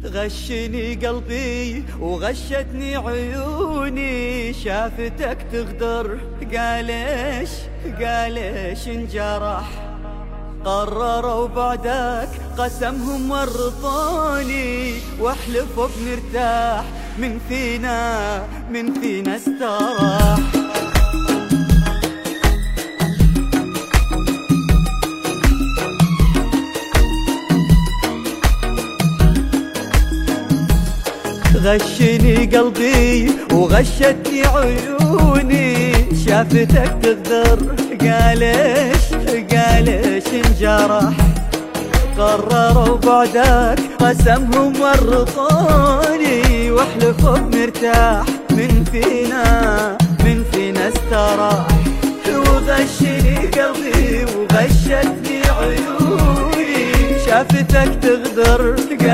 غشني قلبي وغشتني عيوني، شافتك تغدر قاليش انجرح، قرروا بعدك قسمهم ورطوني، واحلفوا بنرتاح من فينا استراح. غشني قلبي وغشتني عيوني، شافتك تغدر قاليش انجرح، قرروا بعدك قسمهم ورطوني، واحلفوا بنرتاح من فينا استراح. وغشني قلبي وغشتني عيوني، شافتك تغدر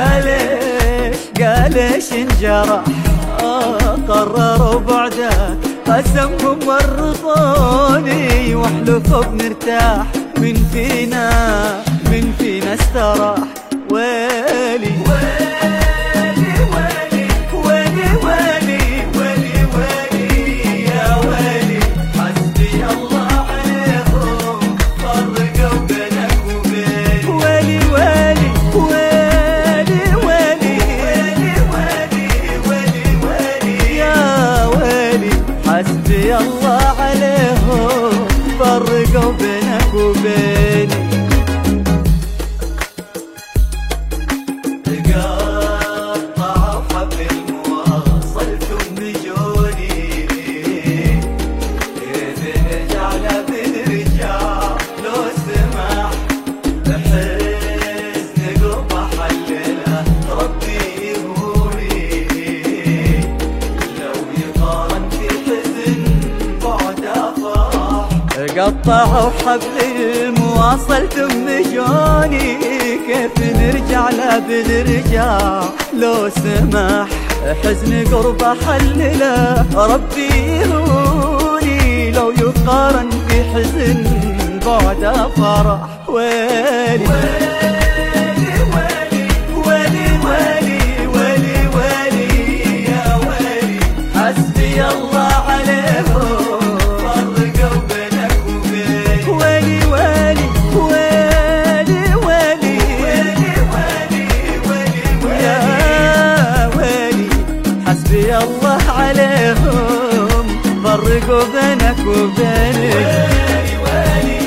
قاليش انجرح، قرروا بعدك قسمهم ورطوني، واحلفوا بنرتاح من فينا استراح. ويلي ويلي ويلي ويلي ويلي ويلي ويلي يا ويلي، حسبي الله عليهم فرقوا بينك وبيني. ويلي ويلي ويلي ويلي ويلي ويلي ويلي يا ويلي، حسبي الله عليهم فرقوا بينك وبيني. قطعوا حبل المواصل ثم جوني، بنرجع لو سمح حزن قرب حلله ربي يهوني، لو يقارن في حزن بعد فرح. قطعوا حبل المواصل ثم جوني، كيف نرجع بنرجع لو سمح حزن قرب حلله ربي يهوني، لو يقارن في حزن بعد فرح. ويلي ويلي ويلي ويلي ويلي ويلي يا ويلي، حسبي الله عليهم فرقوا بينك وبيني. ويلي ويلي ويلي ويلي يا ويلي، حسبي الله عليهم فرقوا بينك وبيني. ويلي ويلي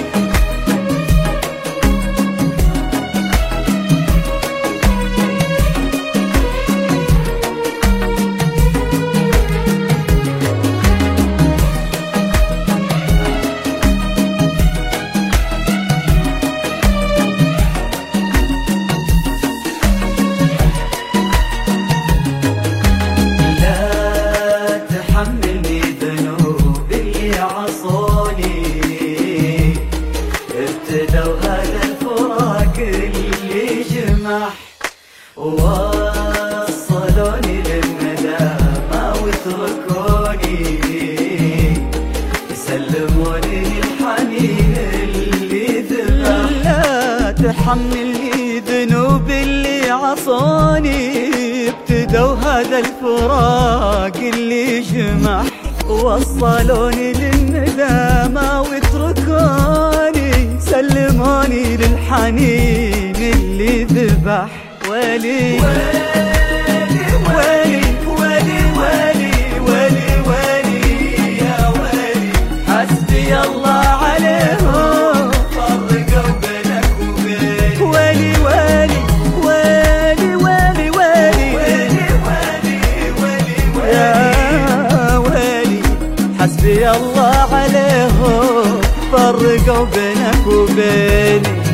حملني ذنوب اللي عصوني، ابتدوا هذا الفراق اللي جمح، ووصلوني للندامة وتركوني، يسلموني الحنين اللي ذبح. لا تحملني ذنوب اللي عصوني، ابتدوا هذا الفراق اللي جمح، وصلوني للندامة واتركوني، سلموني للحنين اللي ذبح. ويلي ويلي ويلي ويلي ويلي ويلي يا ويلي، حسبي الله عليهم فرقوا بينك وبيني. ويلي ويلي ويلي ويلي ويلي يا ويلي، حسبي الله عليهم فرقوا بينك وبيني.